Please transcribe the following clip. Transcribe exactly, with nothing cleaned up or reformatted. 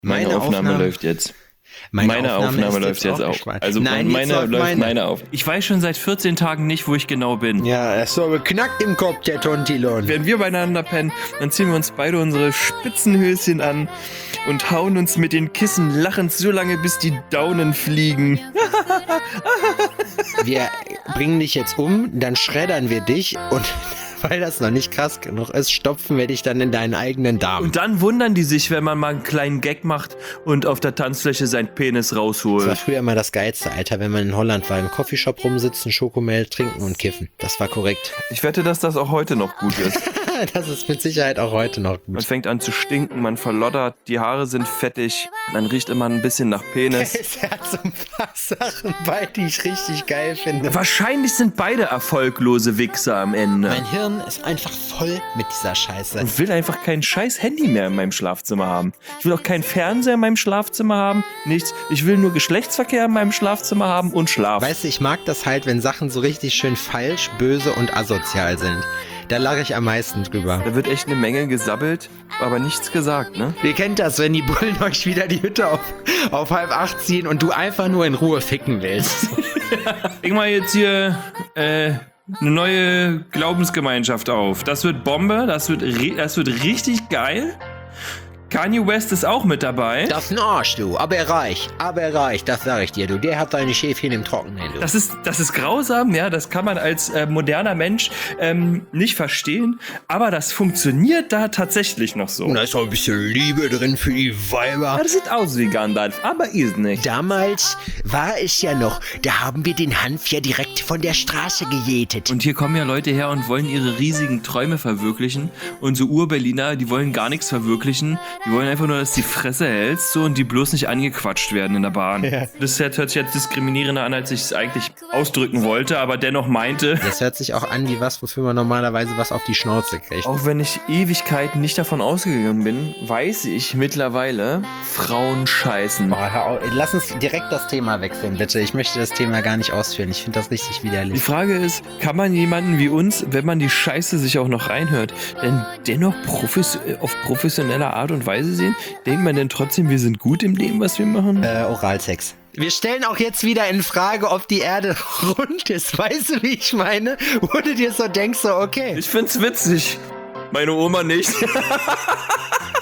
Meine, meine Aufnahme, Aufnahme läuft jetzt. Meine, meine Aufnahme, Aufnahme läuft jetzt auch. auch. Also Nein, meine läuft meine. meine auf. Ich weiß schon seit vierzehn Tagen nicht, wo ich genau bin. Ja, er ist so beknackt im Kopf, der Tontilon. Wenn wir beieinander pennen, dann ziehen wir uns beide unsere Spitzenhöschen an und hauen uns mit den Kissen lachend so lange, bis die Daunen fliegen. Wir bringen dich jetzt um, dann schreddern wir dich und... Weil das noch nicht krass genug ist, stopfen wir dich dann in deinen eigenen Darm. Und dann wundern die sich, wenn man mal einen kleinen Gag macht und auf der Tanzfläche seinen Penis rausholt. Das war früher immer das Geilste, Alter, wenn man in Holland war, im Coffeeshop rumsitzen, Schokomel trinken und kiffen. Das war korrekt. Ich wette, dass das auch heute noch gut ist. Das ist mit Sicherheit auch heute noch gut. Man fängt an zu stinken, man verloddert, die Haare sind fettig, man riecht immer ein bisschen nach Penis. Es hat so ein paar Sachen bei, die ich richtig geil finde. Wahrscheinlich sind beide erfolglose Wichser am Ende. Mein Hirn ist einfach voll mit dieser Scheiße. Ich will einfach kein scheiß Handy mehr in meinem Schlafzimmer haben. Ich will auch keinen Fernseher in meinem Schlafzimmer haben, nichts. Ich will nur Geschlechtsverkehr in meinem Schlafzimmer haben und Schlaf. Weißt du, ich mag das halt, wenn Sachen so richtig schön falsch, böse und asozial sind. Da lache ich am meisten drüber. Da wird echt eine Menge gesabbelt, aber nichts gesagt, ne? Ihr kennt das, wenn die Bullen euch wieder die Hütte auf, auf halb acht ziehen und du einfach nur in Ruhe ficken willst. Ich mach jetzt hier, äh... eine neue Glaubensgemeinschaft auf. Das wird Bombe, das wird, das wird richtig geil. Kanye West ist auch mit dabei. Das ist ein Arsch, du. Aber er reich. Aber er reich, das sag ich dir, du. Der hat seine Schäfchen im Trockenen, du. Das ist, das ist grausam, ja. Das kann man als äh, moderner Mensch ähm, nicht verstehen. Aber das funktioniert da tatsächlich noch so. Und da ist auch ein bisschen Liebe drin für die Weiber. Ja, das sieht aus wie Gandalf, aber ist nicht. Damals war es ja noch, da haben wir den Hanf ja direkt von der Straße gejätet. Und hier kommen ja Leute her und wollen ihre riesigen Träume verwirklichen. Und so Ur-Berliner, die wollen gar nichts verwirklichen. Die wollen einfach nur, dass die Fresse hältst so und die bloß nicht angequatscht werden in der Bahn. Ja. Das hört sich jetzt diskriminierender an, als ich es eigentlich ausdrücken wollte, aber dennoch meinte. Das hört sich auch an wie was, wofür man normalerweise was auf die Schnauze kriegt. Auch wenn ich Ewigkeiten nicht davon ausgegangen bin, weiß ich mittlerweile, Frauen scheißen. Boah, lass uns direkt das Thema wechseln, bitte. Ich möchte das Thema gar nicht ausführen. Ich finde das richtig widerlich. Die Frage ist, kann man jemanden wie uns, wenn man die Scheiße sich auch noch reinhört, denn dennoch profes- auf professioneller Art und Weise sehen? Denkt man denn trotzdem, wir sind gut in dem, was wir machen? Äh, Oralsex. Wir stellen auch jetzt wieder in Frage, ob die Erde rund ist. Weißt du, wie ich meine? Wo du dir so denkst, so okay. Ich find's witzig. Meine Oma nicht.